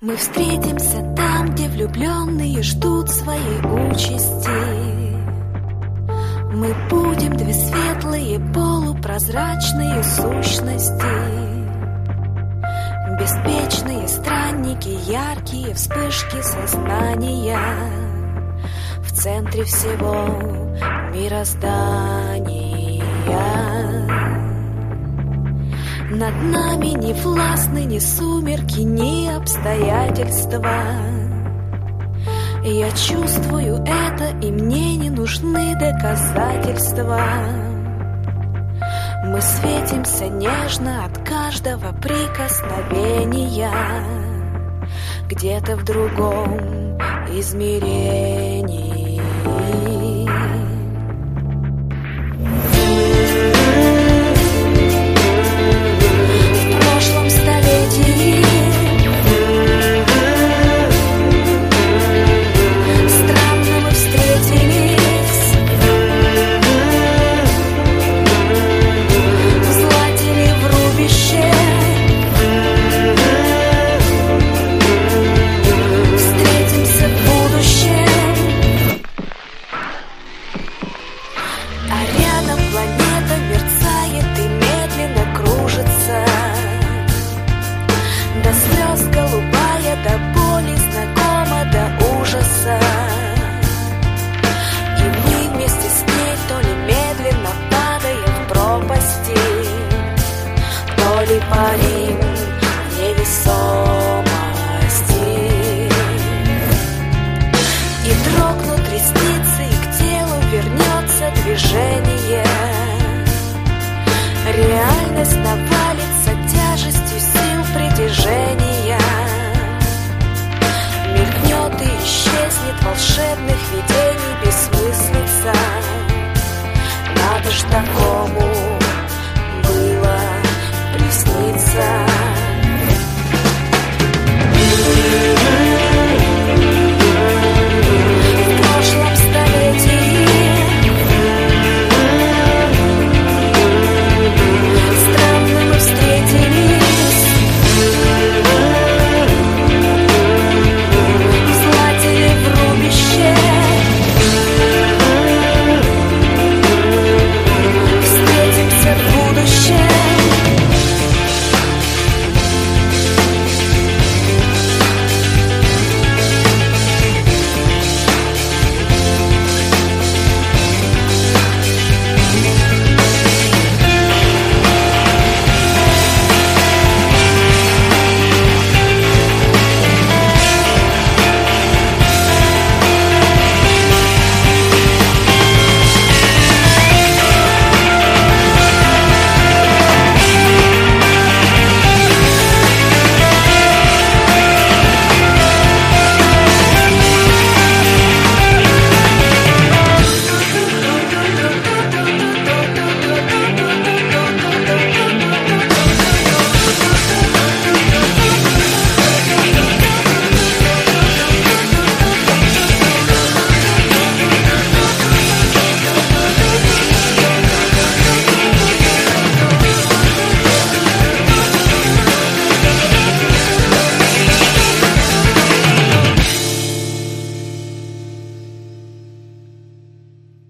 Мы встретимся там, где влюбленные ждут своей участи. Мы будем две светлые полупрозрачные сущности, беспечные странники, яркие вспышки сознания в центре всего мироздания. Над нами не властны ни сумерки, ни обстоятельства. Я чувствую это, и мне не нужны доказательства. Мы светимся нежно от каждого прикосновения, где-то в другом измерении. В прошлом столетии странно мы встретились. Златили в рубище. Встретимся в будущем. А рядом планета мерцает и медленно кружится. До слез голубая, до боли знакома, до ужаса. И мы вместе с ней то ли медленно падаем в пропасти, то ли парим.